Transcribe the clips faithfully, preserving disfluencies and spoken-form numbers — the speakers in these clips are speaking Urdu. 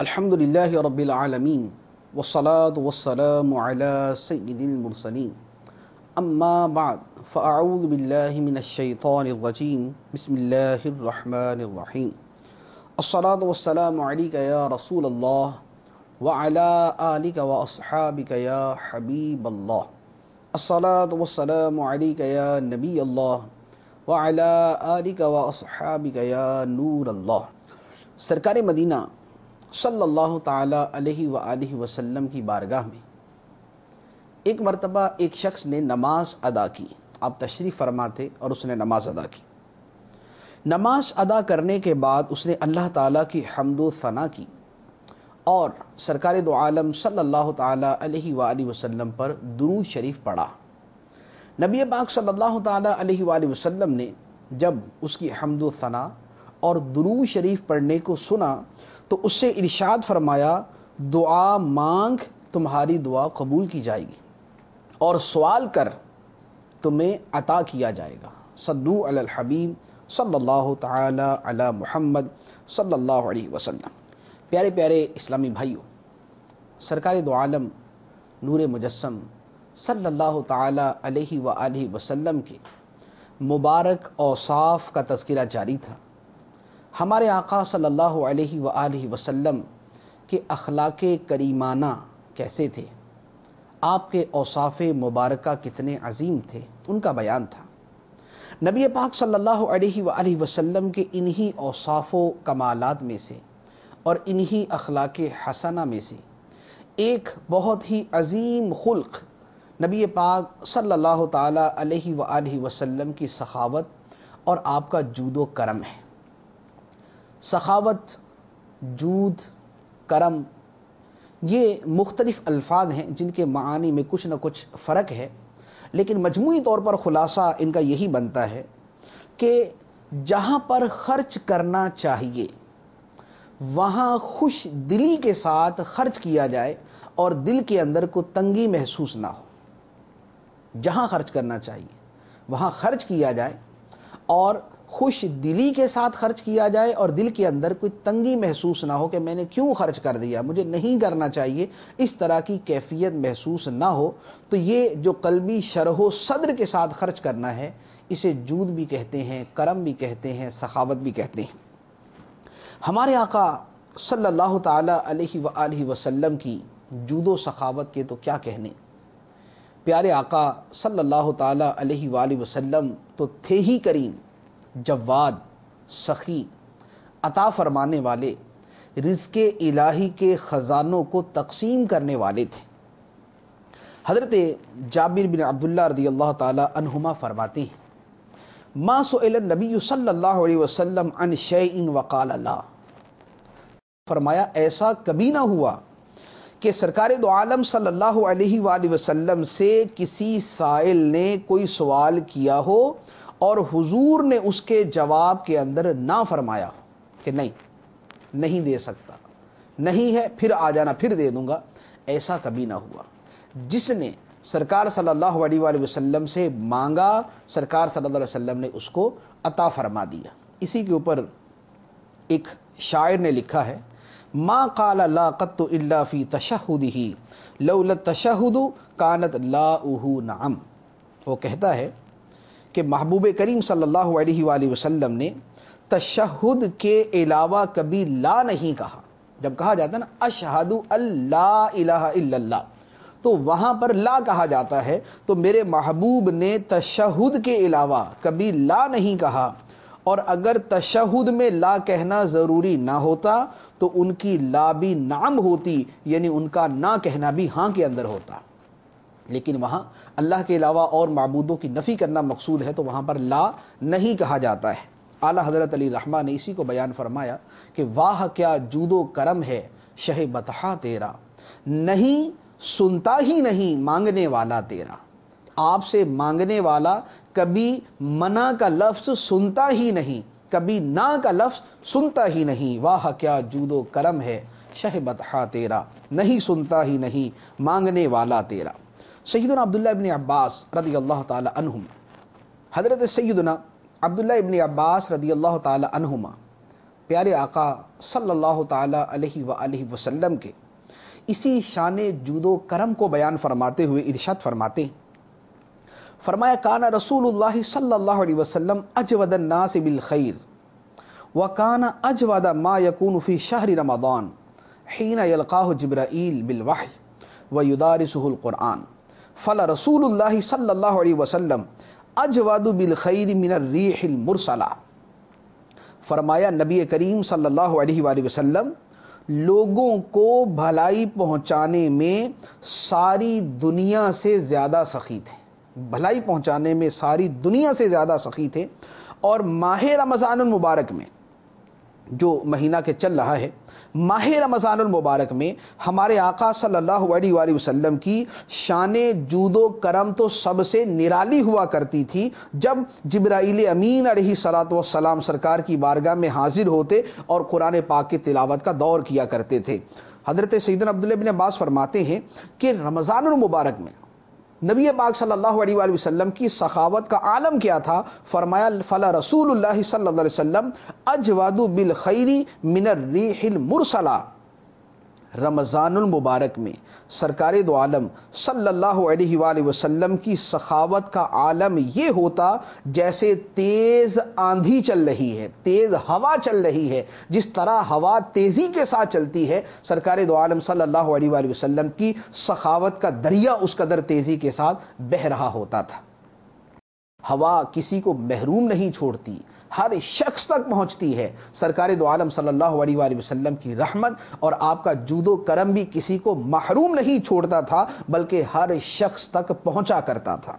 الحمد لله رب العالمين والصلاة والسلام على سيد المرسلين أما بعد فأعوذ بالله من الشيطان الرجيم بسم الله الرحمن الرحيم الصلاة والسلام عليك يا رسول الله وعلى آلك وأصحابك يا حبيب الله الصلاة والسلام عليك يا نبي الله وعلى آلك وأصحابك يا نور الله۔ سرکار مدینہ صلی اللہ تعالیٰ علیہ وآلہ وسلم کی بارگاہ میں ایک مرتبہ ایک شخص نے نماز ادا کی۔ آپ تشریف فرما تھے اور اس نے نماز ادا کی۔ نماز ادا کرنے کے بعد اس نے اللہ تعالیٰ کی حمد و ثنا کی اور سرکار دو عالم صلی اللہ تعالیٰ علیہ وآلہ وسلم پر درود شریف پڑھا۔ نبی پاک صلی اللہ تعالیٰ علیہ وآلہ وسلم نے جب اس کی حمد و ثنا اور درود شریف پڑھنے کو سنا تو اس سے ارشاد فرمایا، دعا مانگ تمہاری دعا قبول کی جائے گی اور سوال کر تمہیں عطا کیا جائے گا۔ صلو علی الحبیب صلی اللہ تعالی علی محمد صلی اللہ علیہ وسلم۔ پیارے پیارے اسلامی بھائیوں، سرکار دو عالم نور مجسم صلی اللہ تعالی علیہ وآلہ وسلم کے مبارک اوصاف کا تذکرہ جاری تھا۔ ہمارے آقا صلی اللہ علیہ وآلہ وسلم کے اخلاق کریمانہ کیسے تھے، آپ کے اوصاف مبارکہ کتنے عظیم تھے، ان کا بیان تھا۔ نبی پاک صلی اللہ علیہ وآلہ وسلم کے انہی اوصاف و کمالات میں سے اور انہی اخلاق حسنہ میں سے ایک بہت ہی عظیم خلق نبی پاک صلی اللہ تعالیٰ علیہ وآلہ وسلم کی سخاوت اور آپ کا جود و کرم ہے۔ سخاوت، جود، کرم، یہ مختلف الفاظ ہیں جن کے معانی میں کچھ نہ کچھ فرق ہے، لیکن مجموعی طور پر خلاصہ ان کا یہی بنتا ہے کہ جہاں پر خرچ کرنا چاہیے وہاں خوش دلی کے ساتھ خرچ کیا جائے اور دل کے اندر کو تنگی محسوس نہ ہو۔ جہاں خرچ کرنا چاہیے وہاں خرچ کیا جائے اور خوش دلی کے ساتھ خرچ کیا جائے اور دل کے اندر کوئی تنگی محسوس نہ ہو کہ میں نے کیوں خرچ کر دیا، مجھے نہیں کرنا چاہیے، اس طرح کی کیفیت محسوس نہ ہو۔ تو یہ جو قلبی شرح و صدر کے ساتھ خرچ کرنا ہے، اسے جود بھی کہتے ہیں، کرم بھی کہتے ہیں، سخاوت بھی کہتے ہیں۔ ہمارے آقا صلی اللہ تعالیٰ علیہ وآلہ وسلم کی جود و سخاوت کے تو کیا کہنے۔ پیارے آقا صلی اللہ تعالیٰ علیہ وآلہ وسلم تو تھے ہی کریم، جواد، سخی، عطا فرمانے والے، رزق الہی کے خزانوں کو تقسیم کرنے والے تھے۔ حضرت جابر بن عبداللہ رضی اللہ تعالی عنہما فرماتے ہیں، ما سئل النبی صلی اللہ علیہ وسلم عن شیء وقال لا، فرمایا ایسا کبھی نہ ہوا کہ سرکار دو عالم صلی اللہ علیہ وآلہ وسلم سے کسی سائل نے کوئی سوال کیا ہو اور حضور نے اس کے جواب کے اندر نہ فرمایا کہ نہیں نہیں دے سکتا، نہیں ہے، پھر آ جانا، پھر دے دوں گا۔ ایسا کبھی نہ ہوا۔ جس نے سرکار صلی اللہ علیہ وآلہ وسلم سے مانگا، سرکار صلی اللہ علیہ وسلم نے اس کو عطا فرما دیا۔ اسی کے اوپر ایک شاعر نے لکھا ہے، ما قال لا قط الا فی تشہدہ لولا التشہد کانت لاؤہ نعم۔ وہ کہتا ہے کہ محبوب کریم صلی اللہ علیہ وآلہ وسلم نے تشہد کے علاوہ کبھی لا نہیں کہا۔ جب کہا جاتا ہے نا اشہد اللہ الہ الا اللہ، تو وہاں پر لا کہا جاتا ہے، تو میرے محبوب نے تشہد کے علاوہ کبھی لا نہیں کہا، اور اگر تشہد میں لا کہنا ضروری نہ ہوتا تو ان کی لا بھی نعم ہوتی، یعنی ان کا نہ کہنا بھی ہاں کے اندر ہوتا، لیکن وہاں اللہ کے علاوہ اور معبودوں کی نفی کرنا مقصود ہے تو وہاں پر لا نہیں کہا جاتا ہے۔ اعلیٰ حضرت علی رحمہ نے اسی کو بیان فرمایا کہ واہ کیا جود و کرم ہے شہ بطحہ تیرا، نہیں سنتا ہی نہیں مانگنے والا تیرا۔ آپ سے مانگنے والا کبھی منع کا لفظ سنتا ہی نہیں، کبھی نہ کا لفظ سنتا ہی نہیں۔ واہ کیا جود و کرم ہے شہ بطحہ تیرا، نہیں سنتا ہی نہیں مانگنے والا تیرا۔ سیدنا عبداللہ ابن عباس رضی اللہ تعالی عنہم، حضرت سیدنا عبداللہ ابن عباس رضی اللہ تعالی عنہما پیارے آقا صلی اللہ تعالیٰ علیہ وآلہ وسلم کے اسی شان جود و کرم کو بیان فرماتے ہوئے ارشاد فرماتے ہیں، فرمایا کان رسول اللہ صلی اللہ علیہ وسلم اجود الناس بالخیر وکان اجود ما یکون فی شہر رمضان حین یلقاہ جبرائیل بالوحی ویدارسہ القرآن فلرسول اللہ صلی اللہ علیہ وسلم اجود بالخیر من الریح المرسلہ۔ فرمایا نبی کریم صلی اللہ علیہ وآلہ وسلم لوگوں کو بھلائی پہنچانے میں ساری دنیا سے زیادہ سخی تھے، بھلائی پہنچانے میں ساری دنیا سے زیادہ سخی تھے۔ اور ماہ رمضان المبارک میں جو مہینہ کے چل رہا ہے، ماہ رمضان المبارک میں ہمارے آقا صلی اللہ علیہ وآلہ وسلم کی شان جود و کرم تو سب سے نرالی ہوا کرتی تھی جب جبرائیل امین علیہ الصلوۃ والسلام سرکار کی بارگاہ میں حاضر ہوتے اور قرآن پاک کی تلاوت کا دور کیا کرتے تھے۔ حضرت سیدنا عبداللہ بن عباس فرماتے ہیں کہ رمضان المبارک میں نبی پاک صلی اللہ علیہ وآلہ وسلم کی سخاوت کا عالم کیا تھا؟ فرمایا فلا رسول اللہ صلی اللہ علیہ وسلم اجود بالخیر من الریح المرسلہ۔ رمضان المبارک میں سرکار دو عالم صلی اللہ علیہ وآلہ وسلم کی سخاوت کا عالم یہ ہوتا جیسے تیز آندھی چل رہی ہے، تیز ہوا چل رہی ہے، جس طرح ہوا تیزی کے ساتھ چلتی ہے سرکار دو عالم صلی اللہ علیہ وآلہ وسلم کی سخاوت کا دریا اس قدر تیزی کے ساتھ بہہ رہا ہوتا تھا۔ ہوا کسی کو محروم نہیں چھوڑتی، ہر شخص تک پہنچتی ہے۔ سرکار دو عالم صلی اللہ علیہ وآلہ وسلم کی رحمت اور آپ کا جود و کرم بھی کسی کو محروم نہیں چھوڑتا تھا بلکہ ہر شخص تک پہنچا کرتا تھا۔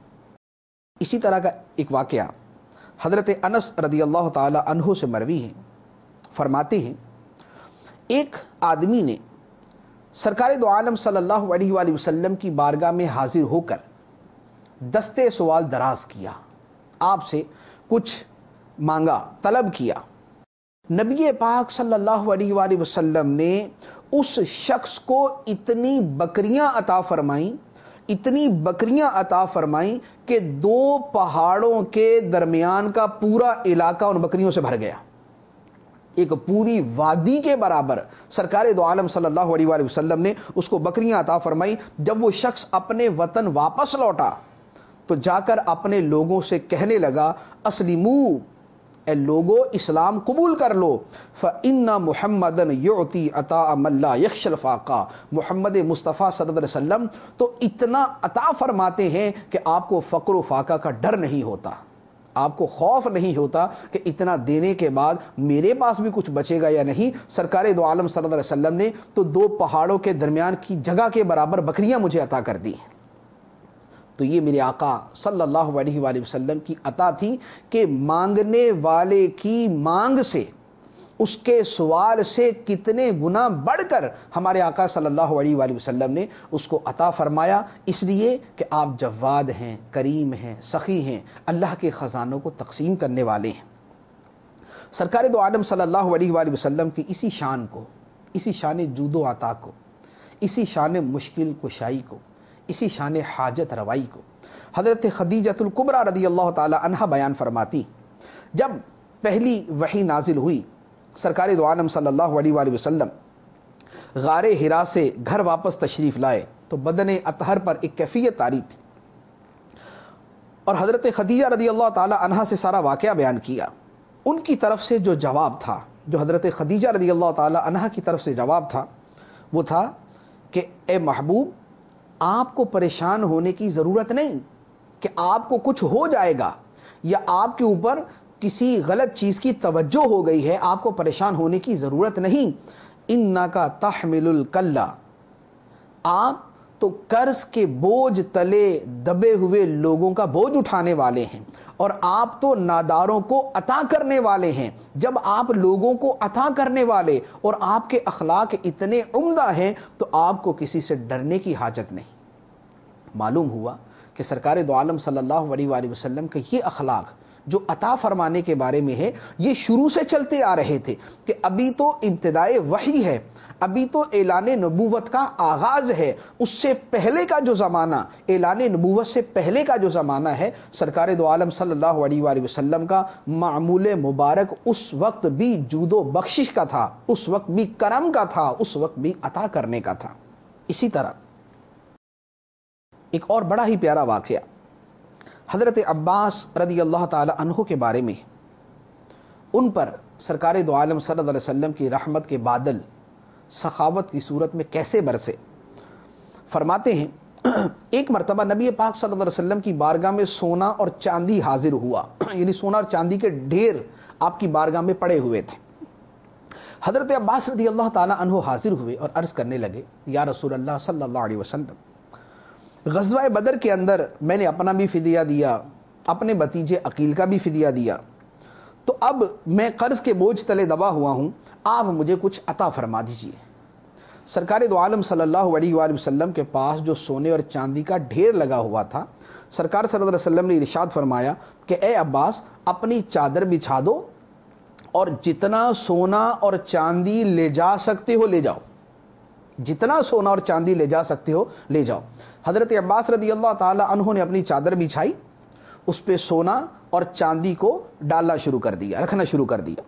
اسی طرح کا ایک واقعہ حضرت انس رضی اللہ تعالی عنہ سے مروی ہے، فرماتے ہیں ایک آدمی نے سرکار دو عالم صلی اللہ علیہ وآلہ وسلم کی بارگاہ میں حاضر ہو کر دستے سوال دراز کیا، آپ سے کچھ مانگا، طلب کیا۔ نبی پاک صلی اللہ علیہ وآلہ وسلم نے اس شخص کو اتنی بکریاں عطا فرمائیں، اتنی بکریاں عطا فرمائیں کہ دو پہاڑوں کے درمیان کا پورا علاقہ ان بکریوں سے بھر گیا۔ ایک پوری وادی کے برابر سرکار دو عالم صلی اللہ علیہ وآلہ وسلم نے اس کو بکریاں عطا فرمائیں۔ جب وہ شخص اپنے وطن واپس لوٹا تو جا کر اپنے لوگوں سے کہنے لگا اسلموا، اے لوگو اسلام قبول کر لو، فَإِنَّ مُحَمَّدًا يُعْطِي عَطَاءَ مَن لَا يَخْشَى الْفَاقَةَ۔ محمد مصطفیٰ صلی اللہ علیہ وسلم تو اتنا عطا فرماتے ہیں کہ آپ کو فقر و فاقہ کا ڈر نہیں ہوتا، آپ کو خوف نہیں ہوتا کہ اتنا دینے کے بعد میرے پاس بھی کچھ بچے گا یا نہیں۔ سرکار دو عالم صلی اللہ علیہ وسلم نے تو دو پہاڑوں کے درمیان کی جگہ کے برابر بکریاں مجھے عطا کر دی۔ تو یہ میرے آقا صلی اللہ علیہ وآلہ وسلم کی عطا تھی کہ مانگنے والے کی مانگ سے، اس کے سوال سے کتنے گنا بڑھ کر ہمارے آقا صلی اللہ علیہ وآلہ وسلم نے اس کو عطا فرمایا، اس لیے کہ آپ جواد ہیں، کریم ہیں، سخی ہیں، اللہ کے خزانوں کو تقسیم کرنے والے ہیں۔ سرکار دو عالم صلی اللہ علیہ وآلہ وسلم کی اسی شان کو، اسی شان جود و عطا کو، اسی شان مشکل کشائی کو، اسی شان حاجت روائی کو حضرت خدیجۃ الکبریٰ رضی اللہ تعالی عنہا بیان فرماتی، جب پہلی وحی نازل ہوئی سرکار دو عالم صلی اللہ علیہ وآلہ وسلم غار حرا سے گھر واپس تشریف لائے تو بدن اطہر پر ایک کیفیت طاری تھی، اور حضرت خدیجہ رضی اللہ تعالی عنہا سے سارا واقعہ بیان کیا۔ ان کی طرف سے جو جواب تھا، جو حضرت خدیجہ رضی اللہ تعالی عنہا کی طرف سے جواب تھا، وہ تھا کہ اے محبوب، آپ کو پریشان ہونے کی ضرورت نہیں کہ آپ کو کچھ ہو جائے گا یا آپ کے اوپر کسی غلط چیز کی توجہ ہو گئی ہے، آپ کو پریشان ہونے کی ضرورت نہیں۔ اِنَّكَ تَحْمِلُ الْكَلَّ، آپ تو قرض کے بوجھ تلے دبے ہوئے لوگوں کا بوجھ اٹھانے والے ہیں، اور آپ تو ناداروں کو عطا کرنے والے ہیں۔ جب آپ لوگوں کو عطا کرنے والے اور آپ کے اخلاق اتنے عمدہ ہیں تو آپ کو کسی سے ڈرنے کی حاجت نہیں۔ معلوم ہوا کہ سرکار دو عالم صلی اللہ علیہ وآلہ وسلم کے یہ اخلاق جو عطا فرمانے کے بارے میں ہے یہ شروع سے چلتے آ رہے تھے کہ ابھی تو ابتدائے وحی ہے، ابھی تو اعلان نبوت کا آغاز ہے۔ اس سے پہلے کا جو زمانہ، اعلان نبوت سے پہلے کا جو زمانہ ہے، سرکار دو عالم صلی اللہ علیہ وآلہ وسلم کا معمول مبارک اس وقت بھی جود و بخشش کا تھا، اس وقت بھی کرم کا تھا، اس وقت بھی عطا کرنے کا تھا۔ اسی طرح ایک اور بڑا ہی پیارا واقعہ حضرت عباس رضی اللہ تعالی عنہ کے بارے میں، ان پر سرکار دو عالم صلی اللہ علیہ وسلم کی رحمت کے بادل سخاوت کی صورت میں کیسے برسے۔ فرماتے ہیں ایک مرتبہ نبی پاک صلی اللہ علیہ وسلم کی بارگاہ میں سونا اور چاندی حاضر ہوا، یعنی سونا اور چاندی کے ڈھیر آپ کی بارگاہ میں پڑے ہوئے تھے۔ حضرت عباس رضی اللہ تعالی عنہ حاضر ہوئے اور عرض کرنے لگے، یا رسول اللہ صلی اللہ علیہ وسلم، غزوہ بدر کے اندر میں نے اپنا بھی فدیہ دیا، اپنے بھتیجے عقیل کا بھی فدیہ دیا، تو اب میں قرض کے بوجھ تلے دبا ہوا ہوں، آپ مجھے کچھ عطا فرما دیجئے۔ سرکار دو عالم صلی اللہ علیہ وآلہ وسلم کے پاس جو سونے اور چاندی کا ڈھیر لگا ہوا تھا، سرکار صلی اللہ علیہ وسلم نے ارشاد فرمایا کہ اے عباس، اپنی چادر بچھا دو اور جتنا سونا اور چاندی لے جا سکتے ہو لے جاؤ، جتنا سونا اور چاندی لے جا سکتے ہو لے جاؤ۔ حضرت عباس رضی اللہ تعالی عنہ نے اپنی چادر بچھائی، اس پہ سونا اور چاندی کو ڈالنا شروع کر دیا، رکھنا شروع کر دیا۔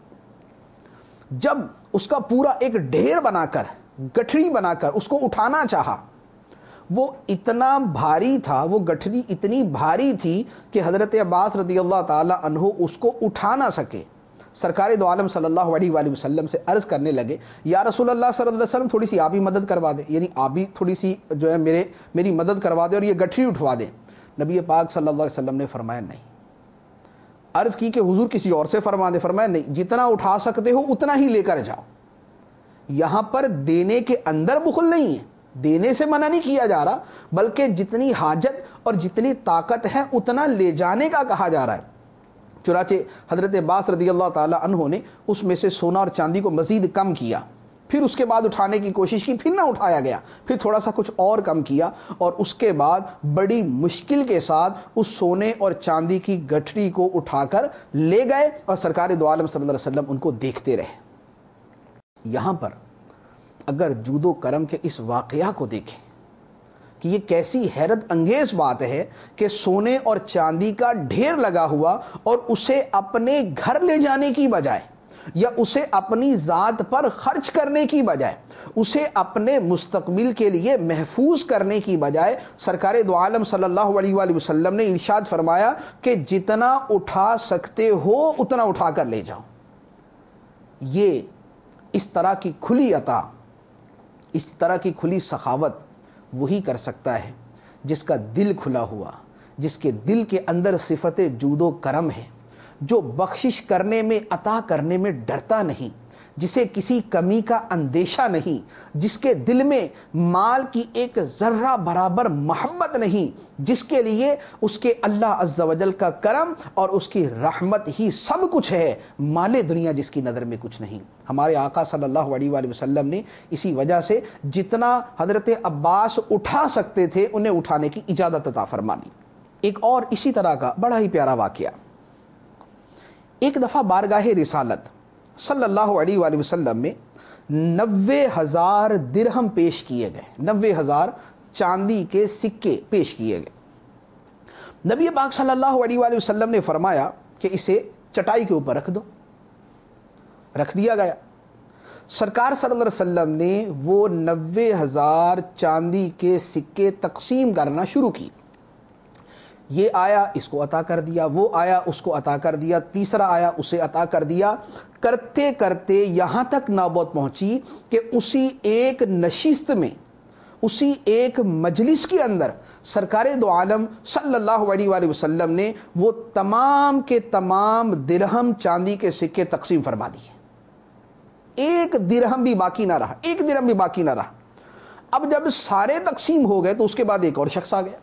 جب اس کا پورا ایک ڈھیر بنا کر، گٹھڑی بنا کر اس کو اٹھانا چاہا، وہ اتنا بھاری تھا، وہ گٹھڑی اتنی بھاری تھی کہ حضرت عباس رضی اللہ تعالی عنہ اس کو اٹھا نہ سکے۔ سرکار دو عالم صلی اللہ علیہ وآلہ وسلم سے عرض کرنے لگے، یا رسول اللہ صلی اللہ علیہ وسلم، تھوڑی سی آپ ہی مدد کروا دیں، یعنی آپ بھی تھوڑی سی جو ہے میرے میری مدد کروا دیں اور یہ گٹھڑی اٹھوا دیں۔ نبی پاک صلی اللہ علیہ وسلم نے فرمایا نہیں۔ عرض کی کہ حضور کسی اور سے فرما دے، فرمایا نہیں، جتنا اٹھا سکتے ہو اتنا ہی لے کر جاؤ۔ یہاں پر دینے کے اندر بخل نہیں ہے، دینے سے منع نہیں کیا جا رہا، بلکہ جتنی حاجت اور جتنی طاقت ہے اتنا لے جانے کا کہا جا رہا ہے۔ چنانچہ حضرت عباس رضی اللہ تعالی عنہ نے اس میں سے سونا اور چاندی کو مزید کم کیا، پھر اس کے بعد اٹھانے کی کوشش کی، پھر نہ اٹھایا گیا، پھر تھوڑا سا کچھ اور کم کیا، اور اس کے بعد بڑی مشکل کے ساتھ اس سونے اور چاندی کی گٹھڑی کو اٹھا کر لے گئے، اور سرکار دو عالم صلی اللہ علیہ وسلم ان کو دیکھتے رہے۔ یہاں پر اگر جود و کرم کے اس واقعہ کو دیکھیں کہ یہ کیسی حیرت انگیز بات ہے کہ سونے اور چاندی کا ڈھیر لگا ہوا، اور اسے اپنے گھر لے جانے کی بجائے یا اسے اپنی ذات پر خرچ کرنے کی بجائے، اسے اپنے مستقبل کے لیے محفوظ کرنے کی بجائے، سرکار دو عالم صلی اللہ علیہ وآلہ وسلم نے ارشاد فرمایا کہ جتنا اٹھا سکتے ہو اتنا اٹھا کر لے جاؤ۔ یہ اس طرح کی کھلی عطا، اس طرح کی کھلی سخاوت وہی کر سکتا ہے جس کا دل کھلا ہوا، جس کے دل کے اندر صفت جود و کرم ہے، جو بخشش کرنے میں، عطا کرنے میں ڈرتا نہیں، جسے کسی کمی کا اندیشہ نہیں، جس کے دل میں مال کی ایک ذرہ برابر محبت نہیں، جس کے لیے اس کے اللہ عز و جل کا کرم اور اس کی رحمت ہی سب کچھ ہے، مال دنیا جس کی نظر میں کچھ نہیں۔ ہمارے آقا صلی اللہ علیہ وآلہ وسلم نے اسی وجہ سے جتنا حضرت عباس اٹھا سکتے تھے انہیں اٹھانے کی اجازت عطا فرما دی۔ ایک اور اسی طرح کا بڑا ہی پیارا واقعہ، ایک دفعہ بارگاہ رسالت صلی اللہ علیہ وآلہ وسلم میں نوے ہزار درہم پیش کیے گئے، نوے ہزار چاندی کے سکے پیش کیے گئے۔ نبی پاک صلی اللہ علیہ وآلہ وسلم نے فرمایا کہ اسے چٹائی کے اوپر رکھ دو، رکھ دیا گیا۔ سرکار صلی اللہ علیہ وسلم نے وہ نوے ہزار چاندی کے سکے تقسیم کرنا شروع کی، یہ آیا اس کو عطا کر دیا، وہ آیا اس کو عطا کر دیا، تیسرا آیا اسے عطا کر دیا، کرتے کرتے یہاں تک نوبت پہنچی کہ اسی ایک نشست میں، اسی ایک مجلس کے اندر سرکار دو عالم صلی اللہ علیہ وآلہ وسلم نے وہ تمام کے تمام درہم چاندی کے سکے تقسیم فرما دیے، ایک درہم بھی باقی نہ رہا، ایک درہم بھی باقی نہ رہا۔ اب جب سارے تقسیم ہو گئے تو اس کے بعد ایک اور شخص آ گیا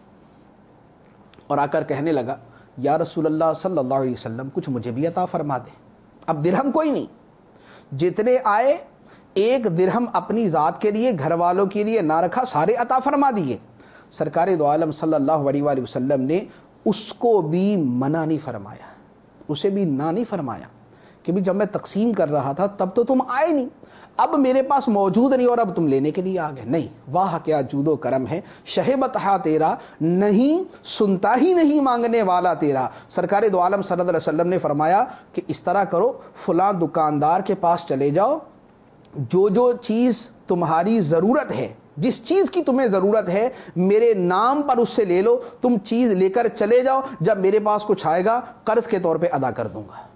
اور آ کر کہنے لگا، یا رسول اللہ صلی اللہ علیہ وسلم کچھ مجھے بھی عطا فرما دیں۔ اب درہم کوئی نہیں، جتنے آئے ایک درہم اپنی ذات کے لیے، گھر والوں کے لیے نہ رکھا، سارے عطا فرما دیے۔ سرکار دو عالم صلی اللہ علیہ وآلہ وسلم نے اس کو بھی منع نہیں فرمایا، اسے بھی نہ نہیں فرمایا کہ بھی جب میں تقسیم کر رہا تھا تب تو تم آئے نہیں، اب میرے پاس موجود نہیں اور اب تم لینے کے لیے آ گئے. نہیں، واہ کیا جود و کرم ہے، شہ بتہا تیرا، نہیں سنتا ہی نہیں مانگنے والا تیرا. سرکار دو عالم صلی اللہ علیہ وسلم نے فرمایا کہ اس طرح کرو، فلاں دکاندار کے پاس چلے جاؤ، جو جو چیز تمہاری ضرورت ہے، جس چیز کی تمہیں ضرورت ہے میرے نام پر اس سے لے لو، تم چیز لے کر چلے جاؤ، جب میرے پاس کچھ آئے گا قرض کے طور پہ ادا کر دوں گا.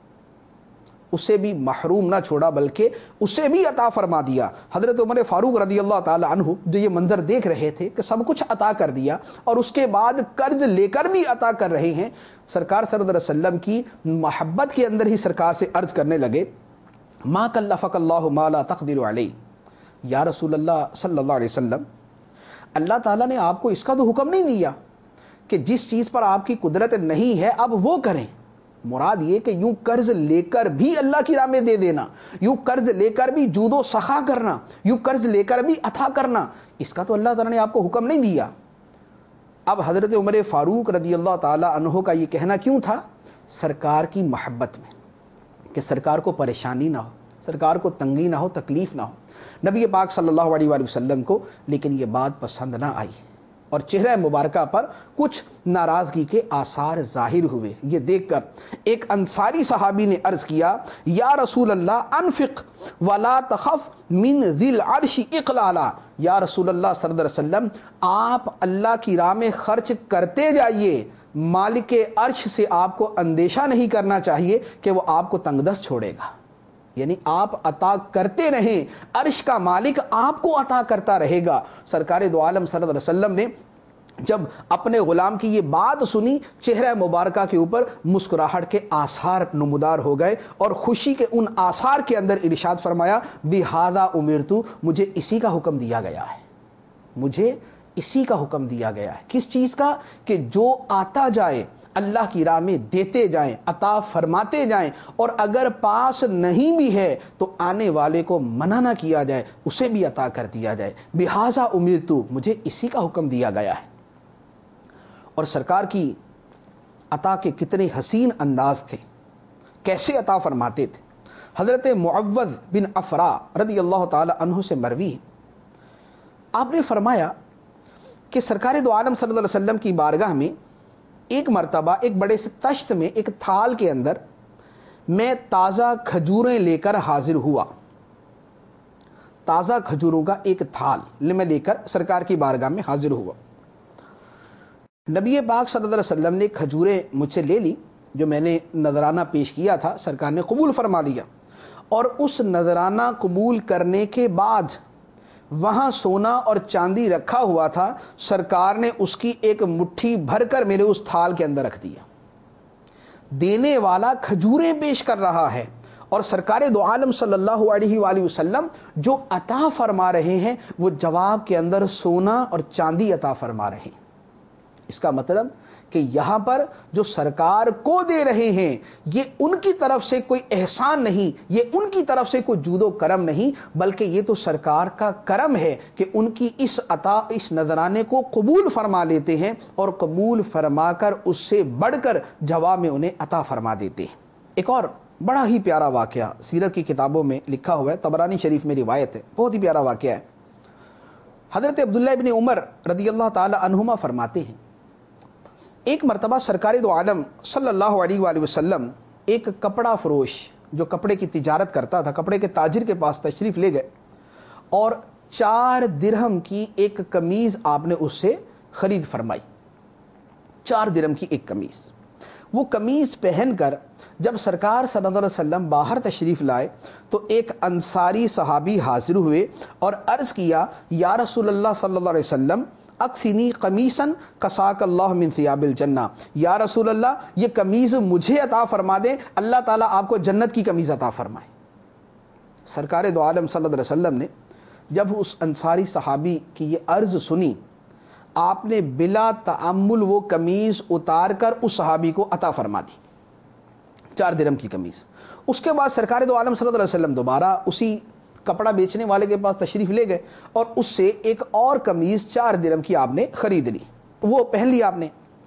اسے بھی محروم نہ چھوڑا بلکہ اسے بھی عطا فرما دیا. حضرت عمر فاروق رضی اللہ تعالی عنہ جو یہ منظر دیکھ رہے تھے کہ سب کچھ عطا کر دیا اور اس کے بعد قرض لے کر بھی عطا کر رہے ہیں، سرکار صلی اللہ علیہ وسلم کی محبت کے اندر ہی سرکار سے عرض کرنے لگے، ما کلفک اللہ ما لا تقدر علیہ. یا رسول اللہ صلی اللہ علیہ وسلم، اللہ تعالیٰ نے آپ کو اس کا تو حکم نہیں دیا کہ جس چیز پر آپ کی قدرت نہیں ہے اب وہ کریں. مراد یہ کہ یوں قرض لے کر بھی اللہ کی راہ میں دے دینا، یوں قرض لے کر بھی جود و سخا کرنا، یوں قرض لے کر بھی عطا کرنا، اس کا تو اللہ تعالیٰ نے آپ کو حکم نہیں دیا. اب حضرت عمر فاروق رضی اللہ تعالی عنہ کا یہ کہنا کیوں تھا؟ سرکار کی محبت میں، کہ سرکار کو پریشانی نہ ہو، سرکار کو تنگی نہ ہو، تکلیف نہ ہو. نبی پاک صلی اللہ علیہ وآلہ وسلم کو لیکن یہ بات پسند نہ آئی اور چہرہ مبارکہ پر کچھ ناراضگی کے آثار ظاہر ہوئے. یہ دیکھ کر ایک انصاری صحابی نے عرض کیا، یا رسول اللہ انفق ولا تخف من ذی العرش اقلالا. یا رسول اللہ صلی اللہ علیہ وسلم آپ اللہ کی راہ میں خرچ کرتے جائیے، مالک عرش سے آپ کو اندیشہ نہیں کرنا چاہیے کہ وہ آپ کو تنگ دست چھوڑے گا. یعنی آپ عطا کرتے رہیں، عرش کا مالک آپ کو عطا کرتا رہے گا. سرکار دو عالم صلی اللہ علیہ وسلم نے جب اپنے غلام کی یہ بات سنی، چہرہ مبارکہ کے اوپر مسکراہٹ کے آثار نمودار ہو گئے اور خوشی کے ان آثار کے اندر ارشاد فرمایا، بِهَذَا أُمِرْتُ، مجھے اسی کا حکم دیا گیا ہے، مجھے اسی کا حکم دیا گیا ہے. کس چیز کا؟ کہ جو آتا جائے اللہ کی راہ میں دیتے جائیں، عطا فرماتے جائیں، اور اگر پاس نہیں بھی ہے تو آنے والے کو منع نہ کیا جائے، اسے بھی عطا کر دیا جائے. بِهَذَا أُمِرْتُ، مجھے اسی کا حکم دیا گیا ہے. اور سرکار کی عطا کے کتنے حسین انداز تھے، کیسے عطا فرماتے تھے. حضرت معوذ بن افرا رضی اللہ تعالی عنہ سے مروی ہے، آپ نے فرمایا کہ سرکار دو عالم صلی اللہ علیہ وسلم کی بارگاہ میں ایک مرتبہ ایک بڑے سے تشت میں ایک تھال کے اندر میں تازہ کھجوریں لے کر حاضر ہوا. تازہ کھجوروں کا ایک تھال میں لے کر سرکار کی بارگاہ میں حاضر ہوا. نبی پاک صلی اللہ علیہ وسلم نے کھجوریں مجھ سے لے لی، جو میں نے نذرانہ پیش کیا تھا سرکار نے قبول فرما لیا. اور اس نذرانہ قبول کرنے کے بعد وہاں سونا اور چاندی رکھا ہوا تھا، سرکار نے اس کی ایک مٹھی بھر کر میرے اس تھال کے اندر رکھ دیا. دینے والا کھجوریں پیش کر رہا ہے اور سرکار دو عالم صلی اللہ علیہ وآلہ وسلم جو عطا فرما رہے ہیں وہ جواب کے اندر سونا اور چاندی عطا فرما رہے ہیں. اس کا مطلب کہ یہاں پر جو سرکار کو دے رہے ہیں یہ ان کی طرف سے کوئی احسان نہیں، یہ ان کی طرف سے کوئی جود و کرم نہیں، بلکہ یہ تو سرکار کا کرم ہے کہ ان کی اس عطا، اس نذرانے کو قبول فرما لیتے ہیں اور قبول فرما کر اس سے بڑھ کر جواب میں انہیں عطا فرما دیتے ہیں. ایک اور بڑا ہی پیارا واقعہ سیرت کی کتابوں میں لکھا ہوا ہے، طبرانی شریف میں روایت ہے، بہت ہی پیارا واقعہ ہے. حضرت عبداللہ ابن عمر رضی اللہ تعالی عنہما فرماتے ہیں، ایک مرتبہ سرکار دو عالم صلی اللہ علیہ وآلہ وسلم ایک کپڑا فروش جو کپڑے کی تجارت کرتا تھا، کپڑے کے تاجر کے پاس تشریف لے گئے اور چار درہم کی ایک قمیض آپ نے اس سے خرید فرمائی. چار درہم کی ایک قمیض. وہ قمیض پہن کر جب سرکار صلی اللہ علیہ وسلم باہر تشریف لائے تو ایک انصاری صحابی حاضر ہوئے اور عرض کیا، یا رسول اللہ صلی اللہ علیہ وسلم اکسینی قمیصاً کساک اللہ من ثیاب الجنہ. یا رسول اللہ یہ قمیض مجھے عطا فرما دیں، اللہ تعالیٰ آپ کو جنت کی قمیض عطا فرمائے. سرکار دو عالم صلی اللہ علیہ وسلم نے جب اس انصاری صحابی کی یہ عرض سنی، آپ نے بلا تأمل وہ قمیض اتار کر اس صحابی کو عطا فرما دی، چار درہم کی قمیض. اس کے بعد سرکار دو عالم صلی اللہ علیہ وسلم دوبارہ اسی کپڑا بیچنے والے کے پاس تشریف لے گئے اور اس سے ایک اور قمیض چار درہم کی آپ نے خرید لی، وہ پہن لی آپ نے.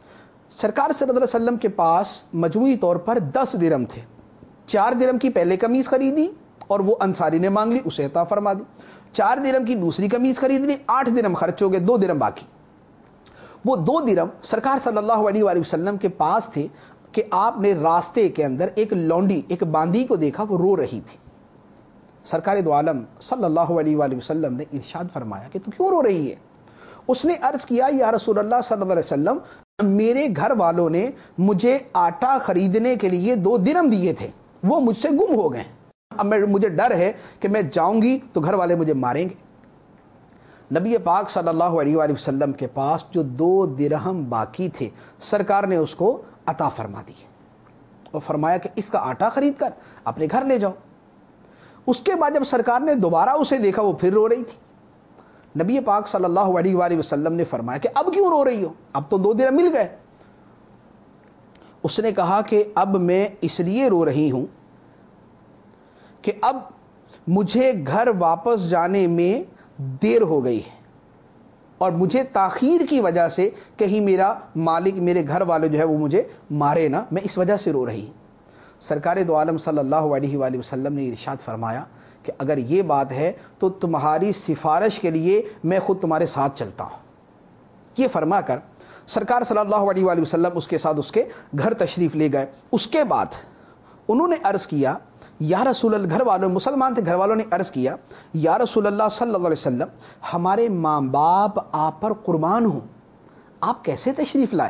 سرکار صلی اللہ علیہ وسلم کے پاس مجموعی طور پر دس درہم تھے. چار درہم کی پہلے قمیص خریدی اور وہ انصاری نے مانگ لی, اسے عطا فرما دی. چار درہم کی دوسری قمیص خرید لی, آٹھ درہم خرچ ہو گئے, دو درہم باقی. وہ دو درہم سرکار صلی اللہ علیہ وآلہ وسلم کے پاس تھے کہ آپ نے راستے کے اندر ایک لونڈی, ایک باندی کو دیکھا, وہ رو رہی تھی. سرکار دو عالم صلی اللہ علیہ وآلہ وسلم نے ارشاد فرمایا کہ تو کیوں رو رہی ہے؟ اس نے عرض کیا, یا رسول اللہ صلی اللہ علیہ وسلم, میرے گھر والوں نے مجھے آٹا خریدنے کے لیے دو درہم دیے تھے, وہ مجھ سے گم ہو گئے. اب میں مجھے ڈر ہے کہ میں جاؤں گی تو گھر والے مجھے ماریں گے. نبی پاک صلی اللہ علیہ وآلہ وسلم کے پاس جو دو درہم باقی تھے سرکار نے اس کو عطا فرما دیے اور فرمایا کہ اس کا آٹا خرید کر اپنے گھر لے جاؤ. اس کے بعد جب سرکار نے دوبارہ اسے دیکھا وہ پھر رو رہی تھی. نبی پاک صلی اللہ علیہ وآلہ وسلم نے فرمایا کہ اب کیوں رو رہی ہو؟ اب تو دو درہم مل گئے. اس نے کہا کہ اب میں اس لیے رو رہی ہوں کہ اب مجھے گھر واپس جانے میں دیر ہو گئی ہے اور مجھے تاخیر کی وجہ سے کہیں میرا مالک, میرے گھر والے جو ہے وہ مجھے مارے نہ, میں اس وجہ سے رو رہی ہوں. سرکار دو عالم صلی اللہ علیہ وآلہ وسلم نے ارشاد فرمایا کہ اگر یہ بات ہے تو تمہاری سفارش کے لیے میں خود تمہارے ساتھ چلتا ہوں. یہ فرما کر سرکار صلی اللہ علیہ وآلہ وسلم اس کے ساتھ اس کے گھر تشریف لے گئے. اس کے بعد انہوں نے عرض کیا, یا رسول اللہ, گھر والوں, مسلمان تھے, گھر والوں نے عرض کیا, یا رسول اللہ صلی اللہ علیہ وسلم, ہمارے ماں باپ آپ پر قربان ہوں, آپ کیسے تشریف لائے؟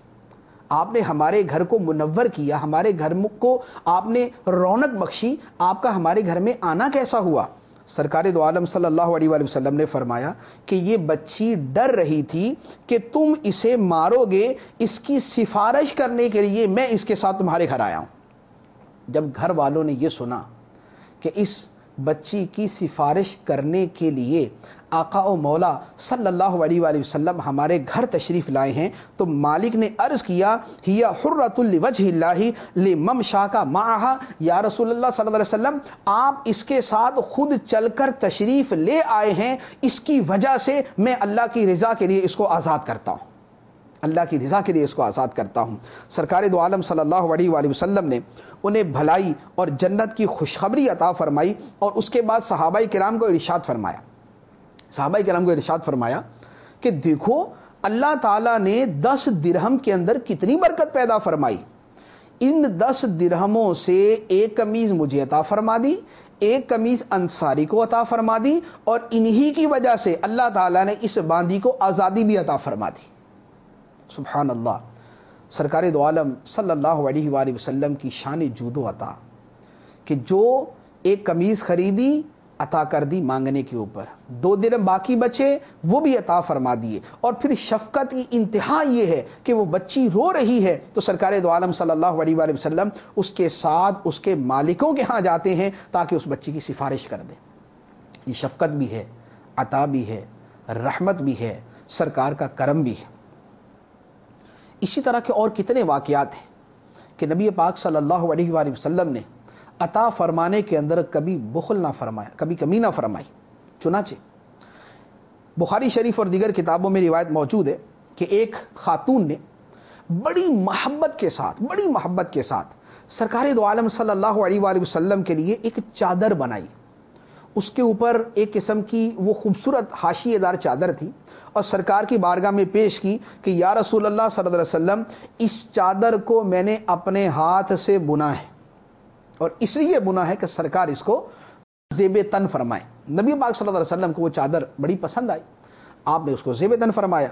آپ نے ہمارے گھر کو منور کیا, ہمارے گھر کو آپ نے رونق بخشی, آپ کا ہمارے گھر میں آنا کیسا ہوا؟ سرکار دو عالم صلی اللہ علیہ وآلہ وسلم نے فرمایا کہ یہ بچی ڈر رہی تھی کہ تم اسے مارو گے, اس کی سفارش کرنے کے لیے میں اس کے ساتھ تمہارے گھر آیا ہوں. جب گھر والوں نے یہ سنا کہ اس بچی کی سفارش کرنے کے لیے آقا و مولا صلی اللہ علیہ وآلہ وسلم ہمارے گھر تشریف لائے ہیں تو مالک نے عرض کیا, ہی حرۃ لوجہ اللہ لممشاک معہا, یا رسول اللہ صلی اللہ علیہ وسلم, آپ اس کے ساتھ خود چل کر تشریف لے آئے ہیں, اس کی وجہ سے میں اللہ کی رضا کے لیے اس کو آزاد کرتا ہوں, اللہ کی رضا کے لیے اس کو آزاد کرتا ہوں. سرکار دو عالم صلی اللہ علیہ وآلہ وسلم نے انہیں بھلائی اور جنت کی خوشخبری عطا فرمائی اور اس کے بعد صحابہ کرام کو ارشاد فرمایا صحابہ کرام کو ارشاد فرمایا کہ دیکھو اللہ تعالیٰ نے دس درہم کے اندر کتنی برکت پیدا فرمائی. ان دس درہموں سے ایک قمیض مجھے عطا فرما دی, ایک قمیض انصاری کو عطا فرما دی, اور انہی کی وجہ سے اللہ تعالیٰ نے اس باندی کو آزادی بھی عطا فرما دی. سبحان اللہ. سرکار دو عالم صلی اللہ علیہ وآلہ وسلم کی شان جود و عطا کہ جو ایک قمیض خریدی عطا کر دی مانگنے کے اوپر, دو درہم باقی بچے وہ بھی عطا فرما دیے, اور پھر شفقت کی انتہا یہ ہے کہ وہ بچی رو رہی ہے تو سرکار دو عالم صلی اللہ علیہ وآلہ وسلم اس کے ساتھ اس کے مالکوں کے ہاں جاتے ہیں تاکہ اس بچی کی سفارش کر دیں. یہ شفقت بھی ہے, عطا بھی ہے, رحمت بھی ہے, سرکار کا کرم بھی ہے. اسی طرح کے اور کتنے واقعات ہیں کہ نبی پاک صلی اللہ علیہ وآلہ وسلم نے عطا فرمانے کے اندر کبھی بخل نہ فرمایا, کبھی کمی نہ فرمائی. چنانچہ بخاری شریف اور دیگر کتابوں میں روایت موجود ہے کہ ایک خاتون نے بڑی محبت کے ساتھ بڑی محبت کے ساتھ سرکار دو عالم صلی اللہ علیہ وآلہ وسلم کے لیے ایک چادر بنائی. اس کے اوپر ایک قسم کی وہ خوبصورت حاشیے دار چادر تھی اور سرکار کی بارگاہ میں پیش کی کہ یا رسول اللہ صلی اللہ علیہ وسلم, اس چادر کو میں نے اپنے ہاتھ سے بنا ہے اور اس لیے بنا ہے کہ سرکار اس کو زیب تن فرمائے. نبی پاک صلی اللہ علیہ وسلم کو وہ چادر بڑی پسند آئی, آپ نے اس کو زیب تن فرمایا.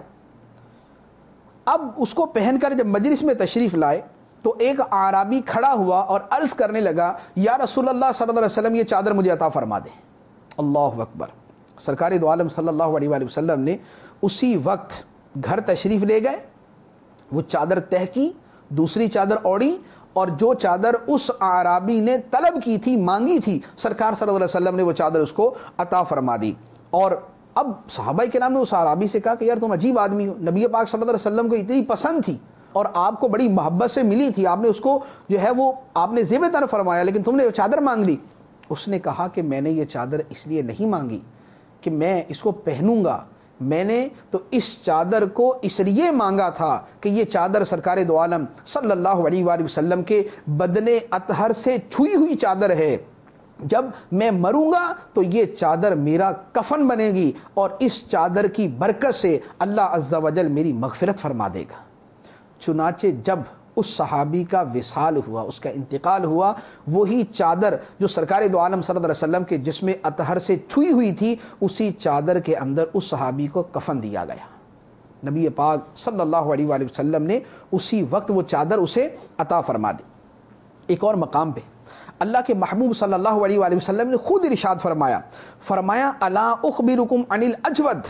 اب اس کو پہن کر جب مجلس میں تشریف لائے تو ایک اعرابی کھڑا ہوا اور عرض کرنے لگا, یا رسول اللہ صلی اللہ علیہ وسلم, یہ چادر مجھے عطا فرما دیں. اللہ اکبر. سرکار دو عالم صلی اللہ علیہ وآلہ وسلم نے اسی وقت گھر تشریف لے گئے, وہ چادر تہہ کی, دوسری چادر اوڑی, اور جو چادر اس اعرابی نے طلب کی تھی, مانگی تھی, سرکار صلی اللہ علیہ وسلم نے وہ چادر اس کو عطا فرما دی. اور اب صحابہ کرام نے اس اعرابی سے کہا کہ یار تم عجیب آدمی ہو, نبی پاک صلی اللہ علیہ وسلم کو اتنی پسند تھی اور آپ کو بڑی محبت سے ملی تھی, آپ نے اس کو جو ہے وہ آپ نے زیب تن فرمایا, لیکن تم نے چادر مانگ لی. اس نے کہا کہ میں نے یہ چادر اس لیے نہیں مانگی کہ میں اس کو پہنوں گا میں نے تو اس چادر کو اس لیے مانگا تھا کہ یہ چادر سرکار دو عالم صلی اللہ علیہ وآلہ وسلم کے بدن اطہر سے چھوئی ہوئی چادر ہے، جب میں مروں گا تو یہ چادر میرا کفن بنے گی اور اس چادر کی برکت سے اللہ عز و جل میری مغفرت فرما دے گا۔ چنانچہ جب اس صحابی کا وصال ہوا، اس کا انتقال ہوا، وہی چادر جو سرکار دو عالم صلی اللہ علیہ وسلم کے جسم اطہر سے چھوئی ہوئی تھی، اسی چادر کے اندر اس صحابی کو کفن دیا گیا۔ نبی پاک صلی اللہ علیہ وآلہ وسلم نے اسی وقت وہ چادر اسے عطا فرما دی۔ ایک اور مقام پہ اللہ کے محبوب صلی اللہ علیہ وآلہ وسلم نے خود ارشاد فرمایا فرمایا الا اخبرکم عن الاجود،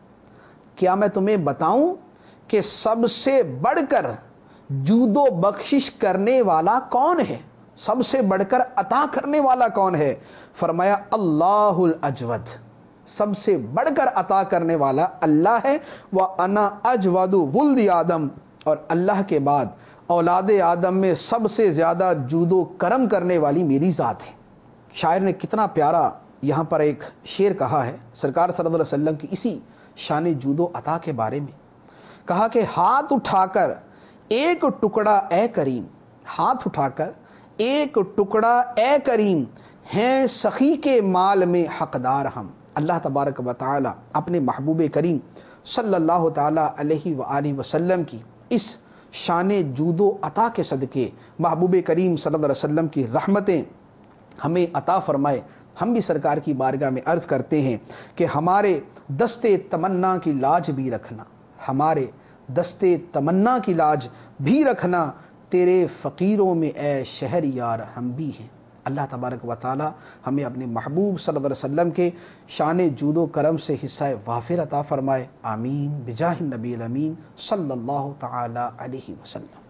کیا میں تمہیں بتاؤں کہ سب سے بڑھ کر جود و بخشش کرنے والا کون ہے، سب سے بڑھ کر عطا کرنے والا کون ہے؟ فرمایا اللہ الاجود، سب سے بڑھ کر عطا کرنے والا اللہ ہے۔ وَأَنَا أَجْوَدُ وُلْدِ آدم، اور اللہ کے بعد اولاد آدم میں سب سے زیادہ جود و کرم کرنے والی میری ذات ہے۔ شاعر نے کتنا پیارا یہاں پر ایک شعر کہا ہے سرکار صلی اللہ علیہ وسلم کی اسی شان جود و عطا کے بارے میں، کہا کہ ہاتھ اٹھا کر ایک ٹکڑا اے کریم، ہاتھ اٹھا کر ایک ٹکڑا اے کریم، ہیں سخی کے مال میں حقدار ہم۔ اللہ تبارک و تعالی اپنے محبوب کریم صلی اللہ تعالی علیہ وآلہ وسلم کی اس شان جود و عطا کے صدقے محبوب کریم صلی اللہ علیہ وسلم کی رحمتیں ہمیں عطا فرمائے۔ ہم بھی سرکار کی بارگاہ میں عرض کرتے ہیں کہ ہمارے دستے تمنا کی لاج بھی رکھنا، ہمارے دستے تمنا کی لاج بھی رکھنا، تیرے فقیروں میں اے شہر یار ہم بھی ہیں۔ اللہ تبارک و تعالی ہمیں اپنے محبوب صلی اللہ علیہ وسلم کے شان جود و کرم سے حصہ وافر عطا فرمائے، آمین بجاہ النبی الامین صلی اللہ تعالی علیہ وسلم۔